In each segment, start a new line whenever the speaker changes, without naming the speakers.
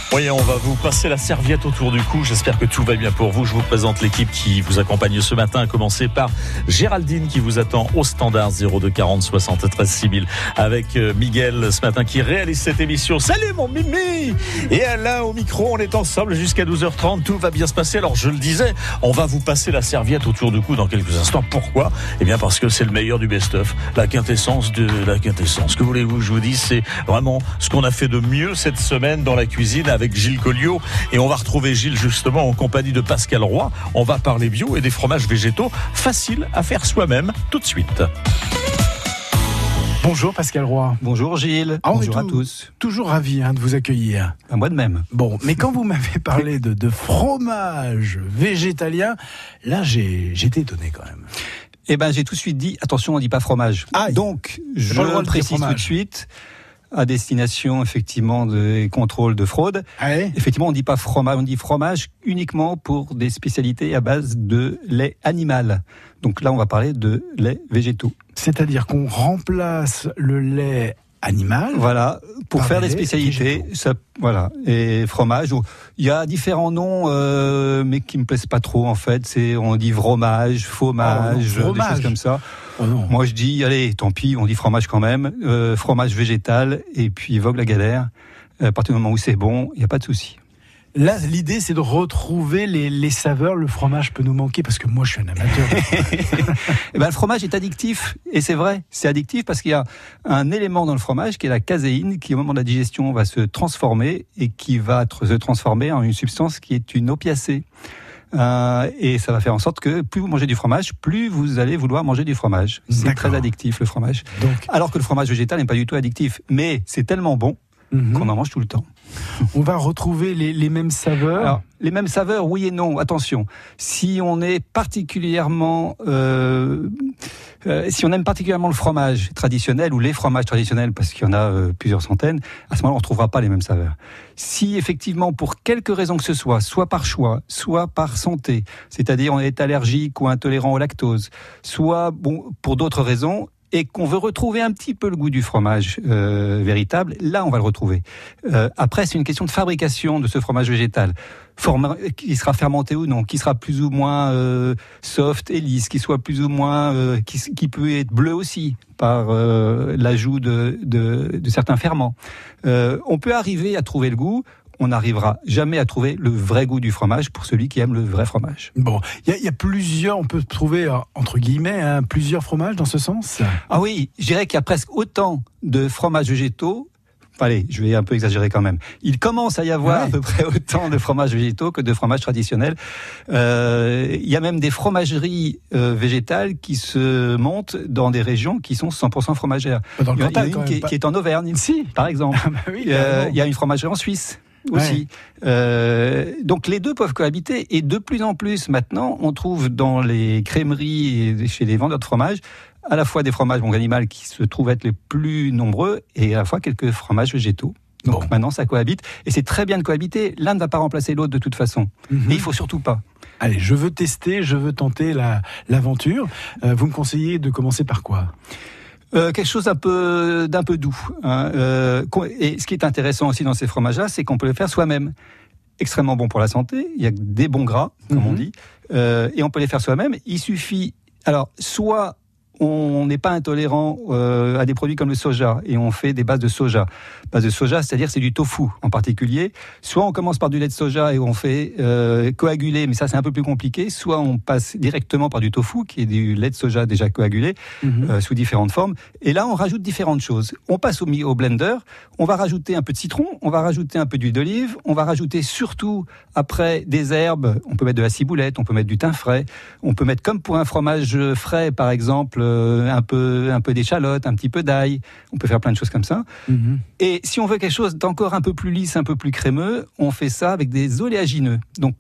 Oui, on va vous passer la serviette autour du cou. J'espère que tout va bien pour vous. Je vous présente l'équipe qui vous accompagne ce matin, à commencer par Géraldine qui vous attend au standard 02 40 73 6000 avec Miguel ce matin qui réalise cette émission. Salut mon Mimi! Et Alain au micro, on est ensemble jusqu'à 12h30. Tout va bien se passer. Alors je le disais, on va vous passer la serviette autour du cou dans quelques instants. Pourquoi? Eh bien parce que c'est le meilleur du best-of, la quintessence de la quintessence. Que voulez-vous que je vous dise? C'est vraiment ce qu'on a fait de mieux cette semaine dans la cuisine avec Gilles Colliot, et on va retrouver Gilles justement en compagnie de Pascal Roy. On va parler bio et des fromages végétaux faciles à faire soi-même tout de suite.
Bonjour Pascal Roy.
Bonjour Gilles. Bonjour à tous.
Toujours ravi de vous accueillir.
À moi de même.
Bon, mais quand vous m'avez parlé de fromage végétalien, là j'ai été étonné quand même.
Eh ben j'ai tout de suite dit attention, on dit pas fromage. Donc je le précise tout de suite. À destination effectivement des contrôles de fraude. Effectivement, on dit pas fromage, on dit fromage uniquement pour des spécialités à base de lait animal. Donc là, on va parler de lait végétaux.
C'est-à-dire qu'on remplace le lait animal.
Voilà, pour faire des spécialités. Ça, voilà. Et fromage, il y a différents noms, mais qui me plaisent pas trop en fait. On dit fromage, fromage, des choses comme ça.
Oh non.
Moi je dis, allez, tant pis, on dit fromage quand même, fromage végétal, et puis vogue la galère. À partir du moment où c'est bon, il n'y a pas de souci.
Là, l'idée, c'est de retrouver les saveurs. Le fromage peut nous manquer parce que moi, je suis un amateur.
Et ben, le fromage est addictif, et c'est vrai, c'est addictif parce qu'il y a un élément dans le fromage qui est la caséine, qui au moment de la digestion va se transformer et qui va se transformer en une substance qui est une opiacée. Et ça va faire en sorte que plus vous mangez du fromage, plus vous allez vouloir manger du fromage. C'est très addictif le fromage. Alors que le fromage végétal n'est pas du tout addictif, mais c'est tellement bon qu'on en mange tout le temps.
On va retrouver les mêmes saveurs.
Alors, les mêmes saveurs, oui et non. Attention, si on est particulièrement, si on aime particulièrement le fromage traditionnel ou les fromages traditionnels, parce qu'il y en a plusieurs centaines, à ce moment-là, on ne retrouvera pas les mêmes saveurs. Si effectivement, pour quelque raison que ce soit par choix, soit par santé, c'est-à-dire on est allergique ou intolérant au lactose, soit pour d'autres raisons, et qu'on veut retrouver un petit peu le goût du fromage véritable, là on va le retrouver. Après, c'est une question de fabrication de ce fromage végétal. Qui sera fermenté ou non, qui sera plus ou moins soft et lisse, qui soit plus ou moins, qui peut être bleu aussi par l'ajout de certains ferments. On peut arriver à trouver le goût. On n'arrivera jamais à trouver le vrai goût du fromage pour celui qui aime le vrai fromage.
Bon, il y a plusieurs, on peut trouver, entre guillemets, plusieurs fromages dans ce sens?
Ah oui, je dirais qu'il y a presque autant de fromages végétaux. Allez, je vais un peu exagérer quand même. Il commence à y avoir à peu près autant de fromages végétaux que de fromages traditionnels. Il y a même des fromageries végétales qui se montent dans des régions qui sont 100% fromagères.
Dans le Cantal,
il y a une qui est en Auvergne, par exemple.
Oui,
il y a une fromagerie en Suisse aussi. Donc les deux peuvent cohabiter, et de plus en plus maintenant, on trouve dans les crémeries et chez les vendeurs de fromage à la fois des fromages animaux qui se trouvent être les plus nombreux, et à la fois quelques fromages végétaux. Donc maintenant ça cohabite, et c'est très bien de cohabiter. L'un ne va pas remplacer l'autre de toute façon. Et il faut surtout pas.
Allez, je veux tester, je veux tenter l'aventure. Vous me conseillez de commencer par quoi?
Quelque chose d'un peu doux. Et ce qui est intéressant aussi dans ces fromages-là, c'est qu'on peut les faire soi-même. Extrêmement bon pour la santé. Il y a des bons gras, comme on dit, et on peut les faire soi-même. Il suffit. Alors, soit on n'est pas intolérant à des produits comme le soja, et on fait des bases de soja. Base de soja, c'est-à-dire c'est du tofu en particulier. Soit on commence par du lait de soja et on fait coaguler, mais ça c'est un peu plus compliqué. Soit on passe directement par du tofu, qui est du lait de soja déjà coagulé, sous différentes formes. Et là, on rajoute différentes choses. On passe au blender, on va rajouter un peu de citron, on va rajouter un peu d'huile d'olive, on va rajouter surtout, après, des herbes. On peut mettre de la ciboulette, on peut mettre du thym frais, on peut mettre, comme pour un fromage frais par exemple, un peu d'échalote, un petit peu d'ail. On peut faire plein de choses comme ça. Et si on veut quelque chose d'encore un peu plus lisse, un peu plus crémeux, on fait ça avec des oléagineux. Donc,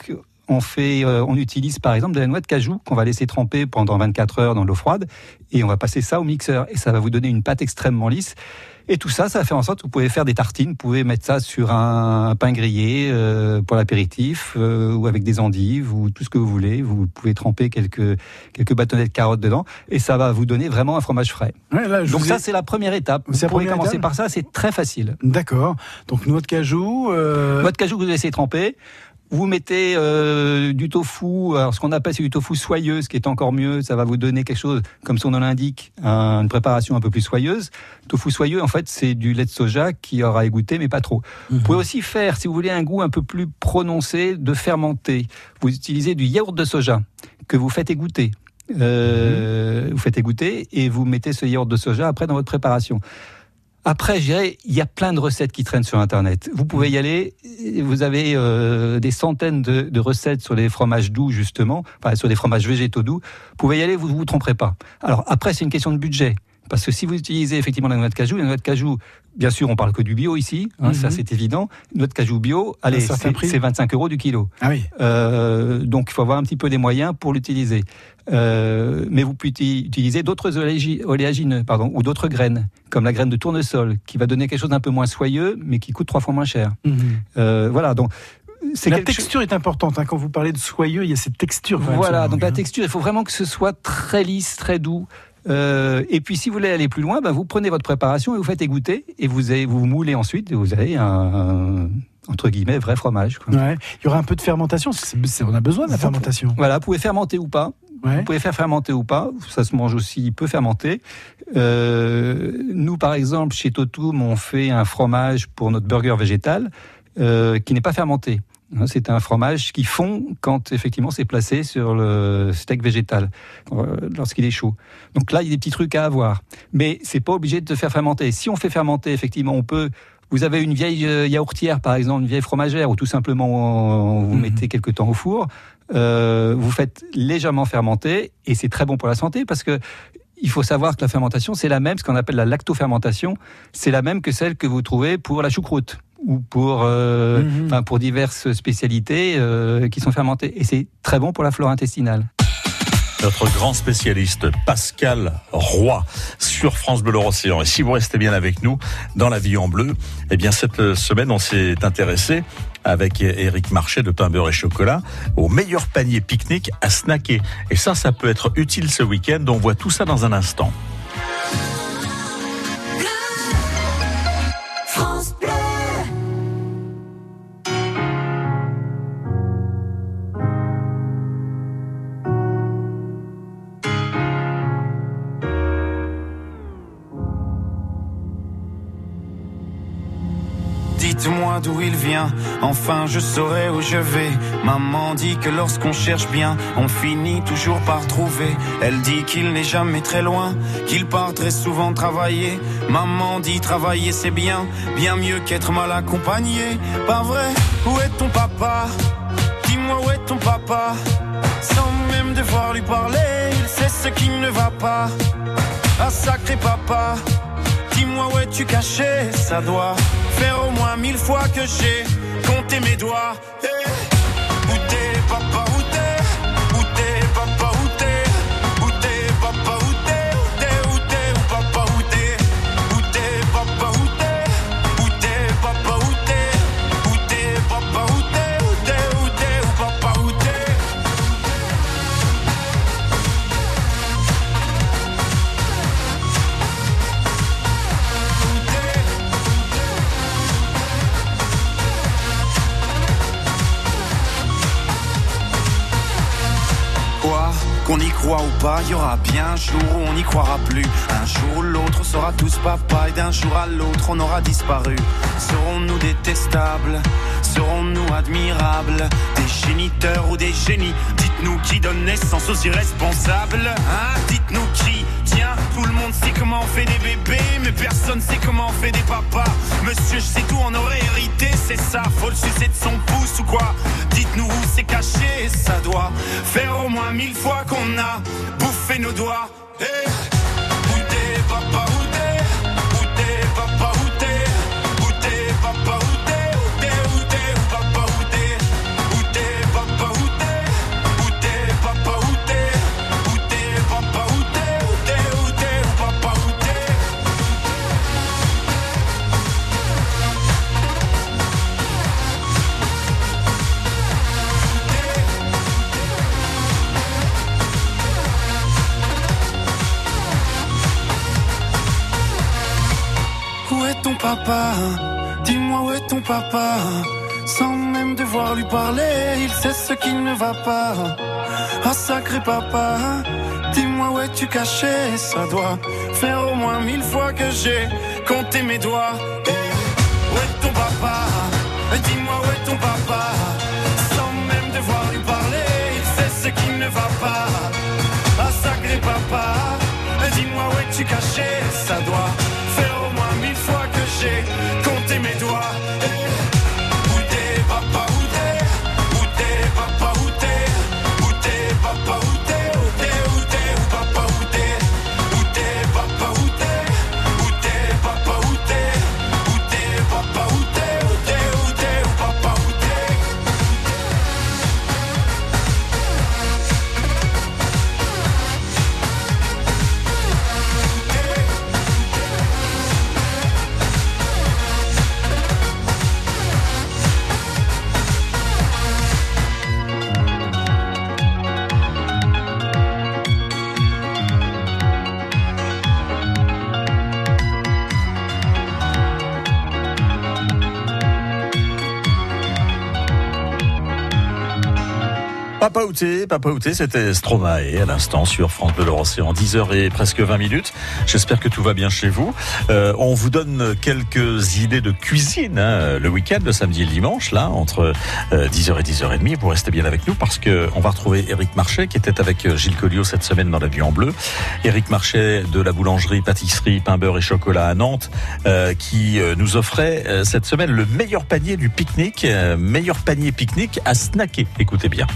on utilise par exemple de la noix de cajou qu'on va laisser tremper pendant 24 heures dans l'eau froide et on va passer ça au mixeur et ça va vous donner une pâte extrêmement lisse. Et tout ça, ça va faire en sorte que vous pouvez faire des tartines, vous pouvez mettre ça sur un pain grillé pour l'apéritif ou avec des endives ou tout ce que vous voulez. Vous pouvez tremper quelques bâtonnets de carottes dedans et ça va vous donner vraiment un fromage frais.
Ouais, là,
donc ça, c'est la première étape. Vous pouvez commencer par ça, c'est très facile.
D'accord. Donc noix de cajou.
Noix de cajou que vous laissez tremper. Vous mettez du tofu, alors ce qu'on appelle c'est du tofu soyeux, ce qui est encore mieux, ça va vous donner quelque chose, comme son nom l'indique, une préparation un peu plus soyeuse. Tofu soyeux, en fait, c'est du lait de soja qui aura égoutter, mais pas trop. Vous pouvez aussi faire, si vous voulez un goût un peu plus prononcé, de fermenter. Vous utilisez du yaourt de soja que vous faites égoutter. Vous faites égoutter et vous mettez ce yaourt de soja après dans votre préparation. Après, je dirais, il y a plein de recettes qui traînent sur Internet. Vous pouvez y aller. Vous avez des centaines de recettes sur les fromages doux, justement, enfin, sur les fromages végétaux doux. Vous pouvez y aller, vous ne vous tromperez pas. Alors, après, c'est une question de budget. Parce que si vous utilisez effectivement la noix de cajou, bien sûr, on parle que du bio ici, ça c'est évident. Une noix de cajou bio, allez, c'est 25 € du kilo.
Ah oui.
Donc il faut avoir un petit peu les moyens pour l'utiliser. Mais vous pouvez utiliser d'autres oléagineux, ou d'autres graines, comme la graine de tournesol, qui va donner quelque chose d'un peu moins soyeux, mais qui coûte 3 fois moins cher. Voilà, donc.
La texture est importante. Quand vous parlez de soyeux, il y a cette texture.
Voilà, donc la texture, il faut vraiment que ce soit très lisse, très doux. Et puis si vous voulez aller plus loin, vous prenez votre préparation et vous faites égoutter et vous moulez ensuite et vous avez un entre guillemets vrai fromage.
Ouais. Il y aura un peu de fermentation. On a besoin de la fermentation.
Voilà, vous pouvez fermenter ou pas. Ouais. Vous pouvez faire fermenter ou pas. Ça se mange aussi peu fermenté. Nous, par exemple, chez Totum, on fait un fromage pour notre burger végétal qui n'est pas fermenté. C'est un fromage qui fond quand effectivement c'est placé sur le steak végétal lorsqu'il est chaud. Donc là, il y a des petits trucs à avoir, mais c'est pas obligé de faire fermenter. Si on fait fermenter, effectivement, on peut. Vous avez une vieille yaourtière, par exemple, une vieille fromagère, ou tout simplement vous mettez quelque temps au four. Vous faites légèrement fermenter et c'est très bon pour la santé parce que. Il faut savoir que la fermentation, c'est la même, ce qu'on appelle la lactofermentation, c'est la même que celle que vous trouvez pour la choucroute ou pour diverses spécialités qui sont fermentées. Et c'est très bon pour la flore intestinale.
Notre grand spécialiste Pascal Roy sur France Bleu Océan. Et si vous restez bien avec nous dans La Vie en Bleu, eh bien cette semaine on s'est intéressé avec Éric Marchais de Pain Beurre et Chocolat au meilleur panier pique-nique à snacker. Et ça peut être utile ce week-end. On voit tout ça dans un instant. France Bleu.
Dites-moi d'où il vient, enfin je saurai où je vais. Maman dit que lorsqu'on cherche bien, on finit toujours par trouver. Elle dit qu'il n'est jamais très loin, qu'il part très souvent travailler. Maman dit travailler c'est bien, bien mieux qu'être mal accompagné. Pas vrai, où est ton papa? Dis-moi où est ton papa? Sans même devoir lui parler, il sait ce qui ne va pas. Ah sacré papa, dis-moi où es-tu caché? Ça doit faire au moins 1000 fois que j'ai compté mes doigts. Hey. Où t'es papa, où t'es? Où t'es papa, où t'es? Où t'es papa, où t'es? Où t'es, où t'es, où papa, où t'es? Où t'es papa, où t'es? Où t'es papa, où t'es? Où t'es papa, où t'es? Où t'es, où t'es, où papa, où t'es? Qu'on y croit ou pas, il y aura bien un jour où on n'y croira plus. Un jour ou l'autre, on sera tous papa et d'un jour à l'autre, on aura disparu. Serons-nous détestables? Serons-nous admirables? Des géniteurs ou des génies? Dites-nous qui donne naissance aux irresponsables? Dites-nous qui? Tiens, tout le monde sait comment on fait des bébés, mais personne sait comment on fait des papas. Monsieur, je sais tout, on aurait hérité, c'est ça. Faut le sucer de son pouce ou quoi? Dites-nous où c'est caché, ça doit faire au moins 1000 fois qu'on a bouffé nos doigts. Hey. Où t'es papa, où t'es? Où t'es papa, où t'es? Où t'es papa, où t'es? Où t'es, où t'es, où papa, où t'es? Où t'es papa, où t'es? papa, dis-moi où est ton papa. Sans même devoir lui parler, il sait ce qui ne va pas. Ah sacré papa, dis-moi où es-tu caché. Ça doit faire au moins 1000 fois que j'ai compté mes doigts. Où est ton papa? Dis-moi où est ton papa? Sans même devoir lui parler, il sait ce qui ne va pas. Ah sacré papa, dis-moi où es-tu caché. Ça doit faire au moins 1000 fois que j'ai compté mes doigts.
Papa Outé, c'était Stromae à l'instant sur France Bleu Océan, 10h et presque 20 minutes. J'espère que tout va bien chez vous. On vous donne quelques idées de cuisine le week-end, le samedi et le dimanche, là, entre 10h et 10h30. Vous restez bien avec nous parce que on va retrouver Éric Marchais qui était avec Gilles Colliot cette semaine dans La Vie en Bleu. Éric Marchais de la boulangerie, pâtisserie, pain, beurre et chocolat à Nantes qui nous offrait cette semaine le meilleur panier du pique-nique, meilleur panier pique-nique à snacker. Écoutez bien.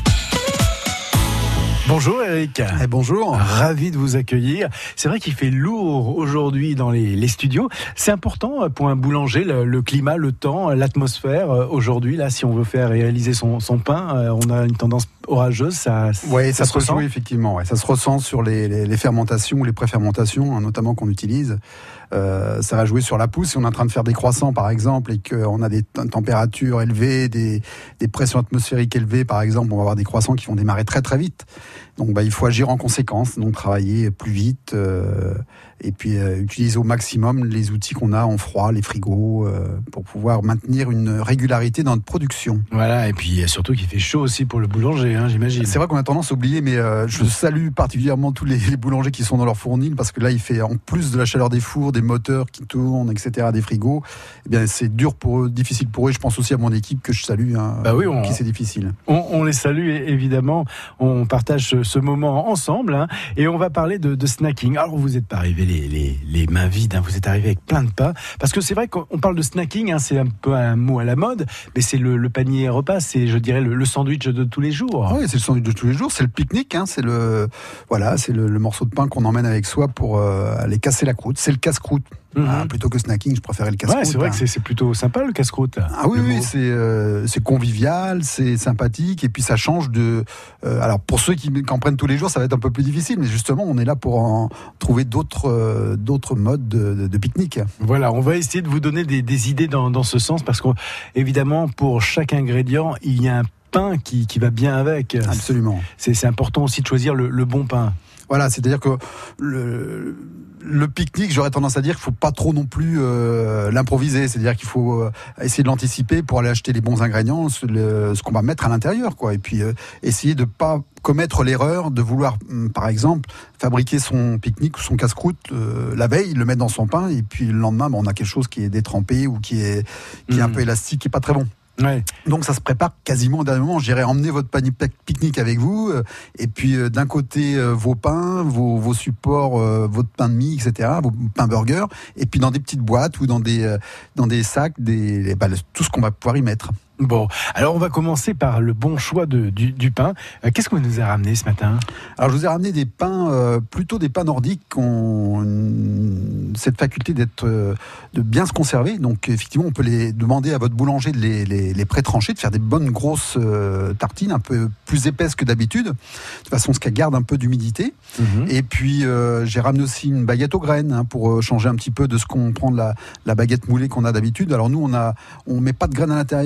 Bonjour Eric.
Bonjour.
Ravi de vous accueillir. C'est vrai qu'il fait lourd aujourd'hui dans les studios. C'est important pour un boulanger, le climat, le temps, l'atmosphère. Aujourd'hui, là, si on veut faire réaliser son pain, on a une tendance orageuse. Ça se ressent.
Oui, effectivement. Ouais. Ça se ressent sur les fermentations ou les préfermentations, notamment qu'on utilise. Ça va jouer sur la pousse. Si on est en train de faire des croissants, par exemple, et qu'on a des températures élevées, des pressions atmosphériques élevées, par exemple, on va avoir des croissants qui vont démarrer très très vite. Donc il faut agir en conséquence, donc travailler plus vite et puis utiliser au maximum les outils qu'on a en froid, les frigos, pour pouvoir maintenir une régularité dans notre production.
Voilà, et puis surtout qu'il fait chaud aussi pour le boulanger, j'imagine.
C'est vrai qu'on a tendance à oublier, mais je salue particulièrement tous les boulangers qui sont dans leur fournil, parce que là il fait, en plus de la chaleur des fours, des moteurs qui tournent, etc., des frigos, eh bien c'est dur pour eux, difficile pour eux. Je pense aussi à mon équipe que je salue, qui c'est difficile.
On les salue évidemment, on partage ce moment ensemble, et on va parler de snacking. Alors vous n'êtes pas arrivés les mains vides, vous êtes arrivés avec plein de pain, parce que c'est vrai qu'on parle de snacking, c'est un peu un mot à la mode, mais c'est le panier repas, c'est, je dirais, le sandwich de tous les jours.
Oui, c'est le sandwich de tous les jours, c'est le pique-nique, c'est le morceau de pain qu'on emmène avec soi pour aller casser la croûte, c'est le casse-croûte. Plutôt que snacking, je préférais le casse-croûte.
Ouais, c'est vrai que c'est plutôt sympa le casse-croûte.
Ah oui, c'est convivial, c'est sympathique, et puis ça change de. Alors pour ceux qui en prennent tous les jours, ça va être un peu plus difficile, mais justement, on est là pour en trouver d'autres modes de pique-nique.
Voilà, on va essayer de vous donner des idées dans ce sens, parce qu'évidemment, pour chaque ingrédient, il y a un pain qui va bien avec.
Absolument.
C'est important aussi de choisir le bon pain.
Voilà, c'est-à-dire que le pique-nique, j'aurais tendance à dire qu'il faut pas trop non plus l'improviser. C'est-à-dire qu'il faut essayer de l'anticiper pour aller acheter les bons ingrédients, ce qu'on va mettre à l'intérieur, quoi. Et puis essayer de pas commettre l'erreur de vouloir, par exemple, fabriquer son pique-nique ou son casse-croûte la veille, le mettre dans son pain, et puis le lendemain, on a quelque chose qui est détrempé ou qui est un peu élastique, qui est pas très bon.
Ouais.
Donc ça se prépare quasiment au dernier moment. Je dirais emmener votre panier pique-nique avec vous, et puis d'un côté vos pains, vos supports, votre pain de mie, etc., vos pains burgers, et puis dans des petites boîtes ou dans des sacs, tout ce qu'on va pouvoir y mettre.
Bon, alors on va commencer par le bon choix du pain. Qu'est-ce que vous nous avez ramené ce matin ?
Alors je vous ai ramené des pains, plutôt des pains nordiques qui ont cette faculté de bien se conserver. Donc effectivement, on peut les demander à votre boulanger de les pré-trancher, de faire des bonnes grosses tartines, un peu plus épaisses que d'habitude, de façon à ce qu'elles gardent un peu d'humidité. Et puis j'ai ramené aussi une baguette aux graines, pour changer un petit peu de ce qu'on prend de la baguette moulée qu'on a d'habitude. Alors nous, on met pas de graines à l'intérieur, on met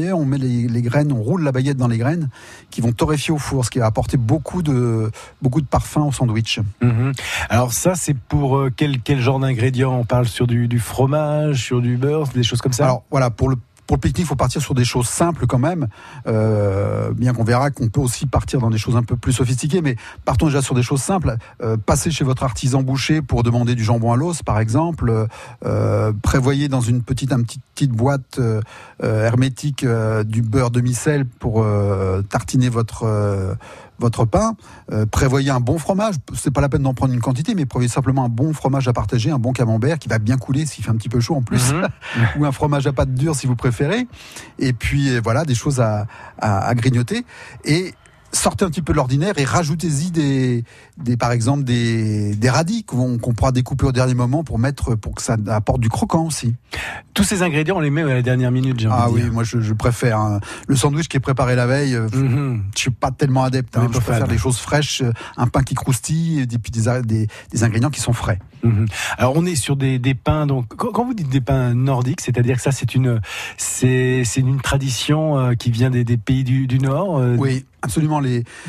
les graines, on roule la baguette dans les graines qui vont torréfier au four, ce qui va apporter beaucoup de parfum au sandwich.
Alors ça, c'est pour quel genre d'ingrédients? On parle sur du fromage, sur du beurre, des choses comme ça?
Alors voilà, pour le pique-nique, il faut partir sur des choses simples quand même, bien qu'on verra qu'on peut aussi partir dans des choses un peu plus sophistiquées, mais partons déjà sur des choses simples. Passez chez votre artisan boucher pour demander du jambon à l'os, par exemple. Prévoyez dans une petite boîte hermétique du beurre demi-sel pour tartiner votre pain. Prévoyez un bon fromage. C'est pas la peine d'en prendre une quantité, mais prévoyez simplement un bon fromage à partager, un bon camembert qui va bien couler s'il fait un petit peu chaud en plus, ou un fromage à pâte dure si vous préférez. Et puis voilà, des choses à grignoter. Et sortez un petit peu de l'ordinaire et rajoutez-y par exemple des radis qu'on pourra découper au dernier moment pour que ça apporte du croquant aussi.
Tous ces ingrédients, on les met à la dernière minute, j'ai envie de dire.
Oui, moi je préfère. Hein. Le sandwich qui est préparé la veille, je suis pas tellement adepte. Je préfère des choses fraîches, un pain qui croustille et puis des ingrédients qui sont frais.
Alors on est sur des pains. Donc quand vous dites des pains nordiques, c'est-à-dire que ça c'est une tradition qui vient des pays du Nord.
Oui. Absolument,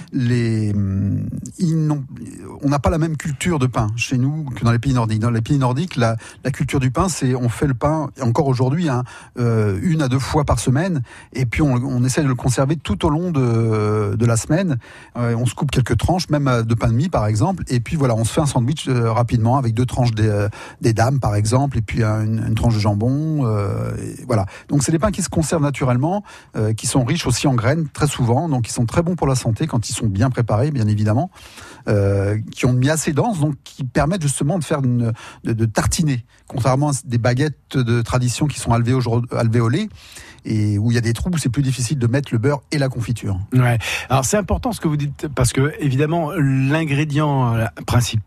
on n'a pas la même culture de pain chez nous que dans les pays nordiques. Dans les pays nordiques, la culture du pain, c'est on fait le pain, et encore aujourd'hui, 1 à 2 fois par semaine, et puis on essaie de le conserver tout au long de la semaine. On se coupe quelques tranches, même de pain de mie par exemple, et puis voilà, on se fait un sandwich rapidement avec 2 tranches des dames par exemple, et puis une tranche de jambon. Voilà. Donc c'est des pains qui se conservent naturellement, qui sont riches aussi en graines très souvent, donc ils sont très bons pour la santé quand ils sont bien préparés, bien évidemment, qui ont mis assez dense, donc qui permettent justement de faire de tartiner, contrairement à des baguettes de tradition qui sont alvéolées et où il y a des trous où c'est plus difficile de mettre le beurre et la confiture.
Ouais. Alors c'est important ce que vous dites parce que évidemment l'ingrédient principal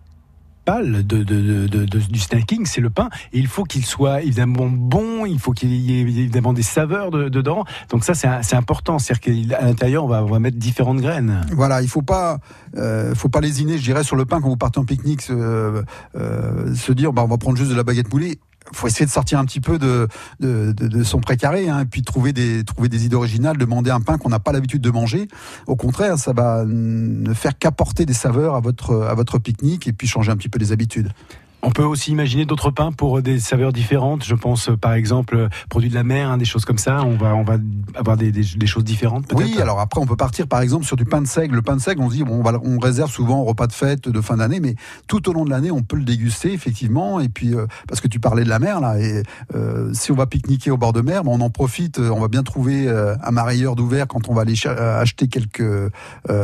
du snacking, c'est le pain, et il faut qu'il soit évidemment bon, il faut qu'il y ait évidemment des saveurs dedans, donc ça c'est important, c'est-à-dire qu'à l'intérieur on va mettre différentes graines.
Voilà, il faut pas lésiner, je dirais, sur le pain quand vous partez en pique-nique, se dire on va prendre juste de la baguette moulée. Faut essayer de sortir un petit peu de son précaré, et puis trouver des idées originales, demander un pain qu'on n'a pas l'habitude de manger. Au contraire, ça va ne faire qu'apporter des saveurs à votre pique-nique et puis changer un petit peu les habitudes.
On peut aussi imaginer d'autres pains pour des saveurs différentes. Je pense par exemple produits de la mer, des choses comme ça. On va avoir des choses différentes peut-être.
Oui, alors après on peut partir par exemple sur du pain de seigle. Le pain de seigle, on se dit on réserve souvent au repas de fête de fin d'année, mais tout au long de l'année on peut le déguster effectivement. Et puis parce que tu parlais de la mer là, et si on va pique-niquer au bord de mer, on en profite. On va bien trouver un marailleur d'ouvert quand on va aller acheter quelques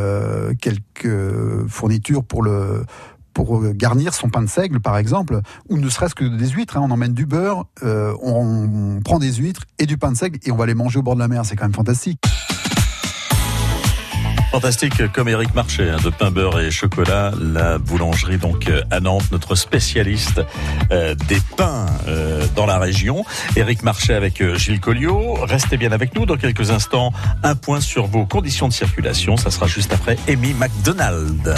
fournitures pour garnir son pain de seigle, par exemple, ou ne serait-ce que des huîtres. On emmène du beurre, on prend des huîtres et du pain de seigle et on va les manger au bord de la mer. C'est quand même fantastique.
Fantastique, comme Éric Marchais, de pain, beurre et chocolat, la boulangerie donc à Nantes, notre spécialiste des pains dans la région. Éric Marchais avec Gilles Colliot. Restez bien avec nous dans quelques instants. Un point sur vos conditions de circulation, ça sera juste après Amy McDonald.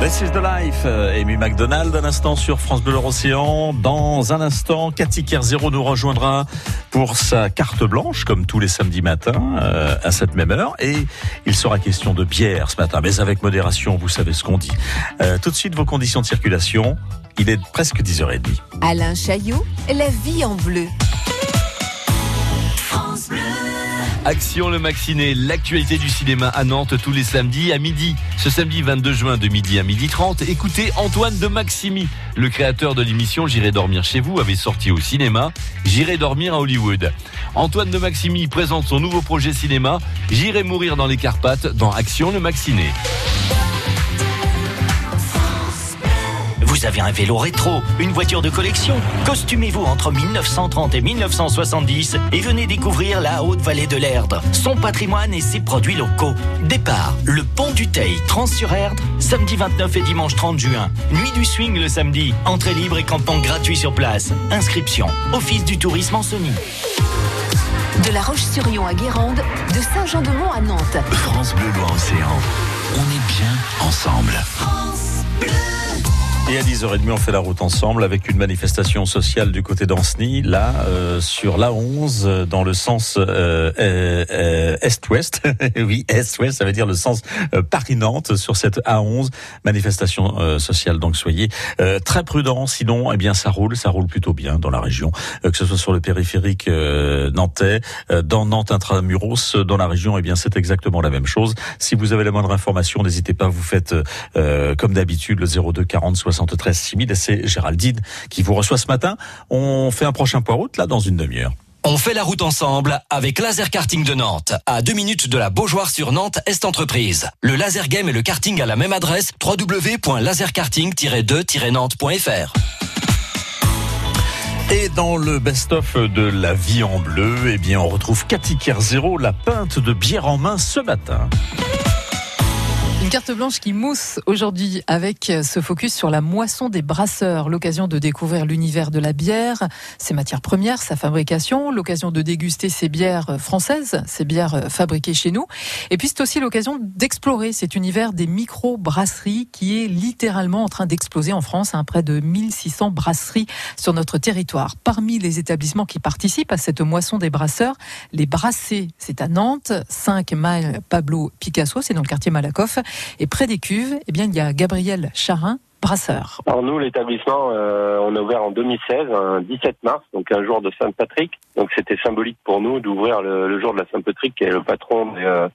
This is the life. Amy McDonald, un instant sur France Bleu Océan. Dans un instant, Cathy Kerzero nous rejoindra pour sa carte blanche, comme tous les samedis matins, à cette même heure. Et il sera question de bière ce matin, mais avec modération, vous savez ce qu'on dit. Tout de suite, vos conditions de circulation. Il est presque 10h30.
Alain Chaillot, la vie en bleu. France Bleu.
Action le Maxiné, l'actualité du cinéma à Nantes tous les samedis à midi. Ce samedi 22 juin de midi à 12h30, écoutez Antoine de Maximi. Le créateur de l'émission J'irai dormir chez vous avait sorti au cinéma J'irai dormir à Hollywood. Antoine de Maximi présente son nouveau projet cinéma J'irai mourir dans les Carpates dans Action le Maxiné.
Vous avez un vélo rétro, une voiture de collection. Costumez-vous entre 1930 et 1970 et venez découvrir la Haute-Vallée de l'Erdre, son patrimoine et ses produits locaux. Départ, le pont du Teil, Trans-sur-Erdre, samedi 29 et dimanche 30 juin. Nuit du swing le samedi, entrée libre et campement gratuit sur place. Inscription, Office du tourisme en Saunier.
De La Roche-sur-Yon à Guérande, de Saint-Jean-de-Mont à Nantes.
France Bleu Loire-Océan, on est bien ensemble. France Bleu.
Et à 10h30, on fait la route ensemble avec une manifestation sociale du côté d'Ancenis, là, sur l'A11, dans le sens est-ouest. Oui, est-ouest, ça veut dire le sens Paris-Nantes, sur cette A11. Manifestation sociale, donc soyez très prudents, sinon, eh bien, ça roule plutôt bien dans la région, que ce soit sur le périphérique nantais, dans Nantes intramuros, dans la région, eh bien, c'est exactement la même chose. Si vous avez la moindre information, n'hésitez pas, vous faites comme d'habitude le 02 40 73 6000 et c'est Géraldine qui vous reçoit ce matin. On fait un prochain point route là dans une demi-heure.
On fait la route ensemble avec Laser Karting de Nantes, à 2 minutes de la Beaujoire sur Nantes Est Entreprise. Le laser game et le karting à la même adresse, www.laserkarting-2-nantes.fr.
Et dans le best-of de la vie en bleu, eh bien, on retrouve Cathy Kerzero, la pinte de bière en main ce matin.
Une carte blanche qui mousse aujourd'hui avec ce focus sur la moisson des brasseurs. L'occasion de découvrir l'univers de la bière, ses matières premières, sa fabrication, l'occasion de déguster ces bières françaises, ces bières fabriquées chez nous. Et puis c'est aussi l'occasion d'explorer cet univers des micro-brasseries qui est littéralement en train d'exploser en France. Près de 1600 brasseries sur notre territoire. Parmi les établissements qui participent à cette moisson des brasseurs, les Brassés, c'est à Nantes, 5 Mail Pablo Picasso, c'est dans le quartier Malakoff. Et près des cuves, eh bien, il y a Gabriel Charin, brasseur.
Alors nous, l'établissement, on a ouvert en 2016, un 17 mars, donc un jour de Saint-Patrick. Donc c'était symbolique pour nous d'ouvrir le jour de la Saint-Patrick, qui est le patron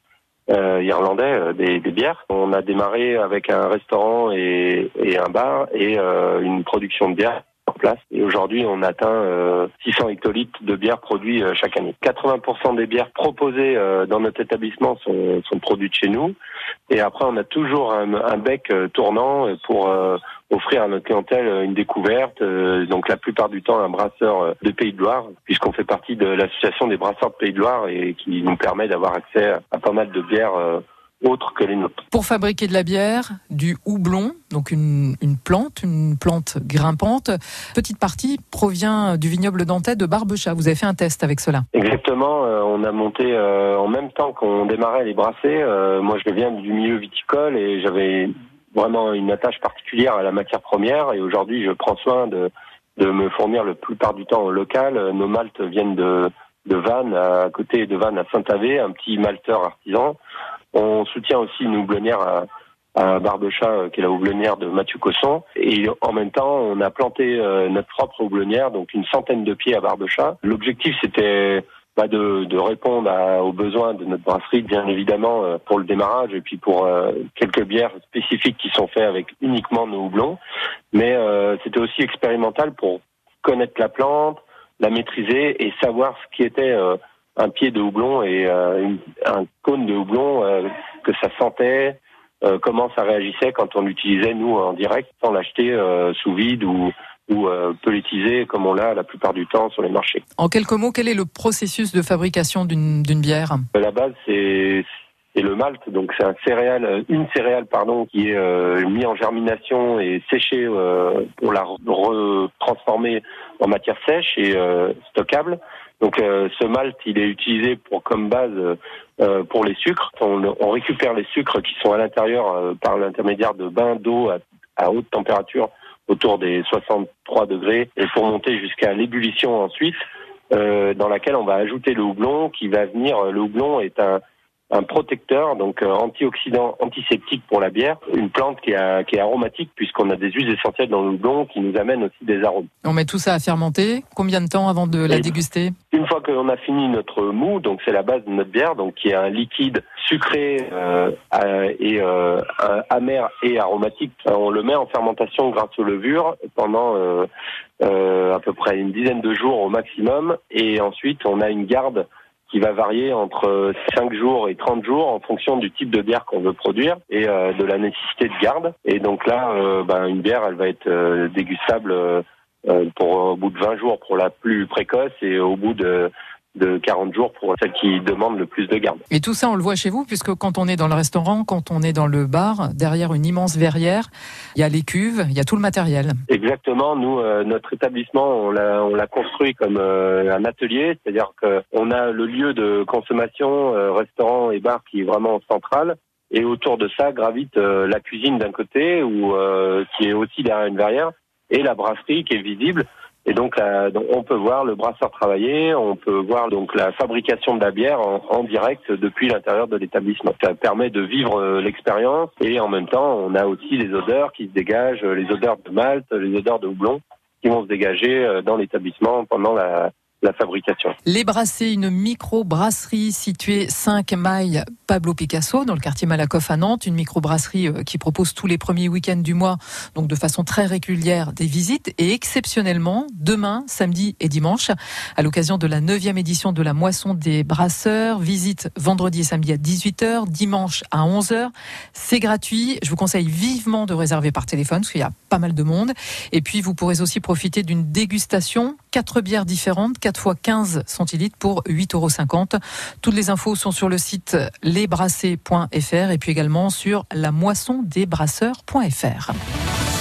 irlandais des bières. On a démarré avec un restaurant et un bar et une production de bière en place. Et aujourd'hui, on atteint 600 hectolitres de bière produits chaque année. 80% des bières proposées dans notre établissement sont produites chez nous. Et après, on a toujours un bec tournant pour offrir à notre clientèle une découverte. Donc la plupart du temps, un brasseur de Pays de Loire, puisqu'on fait partie de l'association des brasseurs de Pays de Loire et qui nous permet d'avoir accès à pas mal de bières autres que les nôtres.
Pour fabriquer de la bière, du houblon, donc une plante grimpante. Petite partie provient du vignoble nantais de Barbechat. Vous avez fait un test avec cela.
Exactement. On a monté en même temps qu'on démarrait les brassés. Moi, je viens du milieu viticole et j'avais vraiment une attache particulière à la matière première. Et aujourd'hui, je prends soin de me fournir le plupart du temps au local. Nos maltes viennent de Vannes, à côté de Vannes à Saint-Avé, un petit malteur artisan. On soutient aussi une houblonnière à Barbechat, qui est la houblonnière de Mathieu Cosson. Et en même temps, on a planté notre propre houblonnière, donc une centaine de pieds à Barbechat. L'objectif, c'était de répondre aux besoins de notre brasserie, bien évidemment, pour le démarrage, et puis pour quelques bières spécifiques qui sont faites avec uniquement nos houblons. Mais c'était aussi expérimental pour connaître la plante, la maîtriser et savoir ce qui était un pied de houblon et un cône de houblon, que ça sentait, comment ça réagissait quand on l'utilisait, nous, en direct, sans l'acheter sous vide ou pelletisé, comme on l'a la plupart du temps sur les marchés.
En quelques mots, quel est le processus de fabrication d'une bière ?
La base, c'est le malt, donc c'est une céréale qui est mise en germination et séchée pour la retransformer en matière sèche et stockable. Donc ce malt, il est utilisé comme base pour les sucres. On récupère les sucres qui sont à l'intérieur par l'intermédiaire de bains d'eau à haute température, autour des 63 degrés, et pour monter jusqu'à l'ébullition ensuite, dans laquelle on va ajouter le houblon qui va venir. Le houblon est un protecteur, donc antioxydant, antiseptique pour la bière, une plante qui est aromatique puisqu'on a des huiles essentielles dans le houblon qui nous amènent aussi des arômes.
On met tout ça à fermenter. Combien de temps avant de la déguster ?
Une fois qu'on a fini notre mou, donc c'est la base de notre bière, donc qui est un liquide sucré et amer et aromatique, on le met en fermentation grâce aux levures pendant à peu près une dizaine de jours au maximum, et ensuite on a une garde qui va varier entre 5 jours et 30 jours en fonction du type de bière qu'on veut produire et de la nécessité de garde. Et donc là, une bière, elle va être dégustable au bout de 20 jours pour la plus précoce et au bout de 40 jours pour celle qui demande le plus de garde.
Et tout ça, on le voit chez vous, puisque quand on est dans le restaurant, quand on est dans le bar, derrière une immense verrière, il y a les cuves, il y a tout le matériel.
Exactement. Nous, notre établissement, on l'a construit comme un atelier, c'est-à-dire qu'on a le lieu de consommation, restaurant et bar qui est vraiment central. Et autour de ça gravite la cuisine d'un côté, qui est aussi derrière une verrière, et la brasserie qui est visible. Et donc, on peut voir le brasseur travailler, on peut voir donc la fabrication de la bière en direct depuis l'intérieur de l'établissement. Ça permet de vivre l'expérience, et en même temps, on a aussi les odeurs qui se dégagent, les odeurs de malt, les odeurs de houblon qui vont se dégager dans l'établissement pendant la fabrication.
Les Brassés, une micro-brasserie située 5 mailles Pablo Picasso, dans le quartier Malakoff à Nantes. Une micro-brasserie qui propose tous les premiers week-ends du mois, donc de façon très régulière, des visites. Et exceptionnellement, demain, samedi et dimanche, à l'occasion de la 9e édition de la Moisson des Brasseurs, visite vendredi et samedi à 18h, dimanche à 11h. C'est gratuit. Je vous conseille vivement de réserver par téléphone, parce qu'il y a pas mal de monde. Et puis, vous pourrez aussi profiter d'une dégustation, 4 bières différentes, 4 fois 15 centilitres pour 8,50 €. Toutes les infos sont sur le site lesbrassés.fr et puis également sur lamoissondesbrasseurs.fr.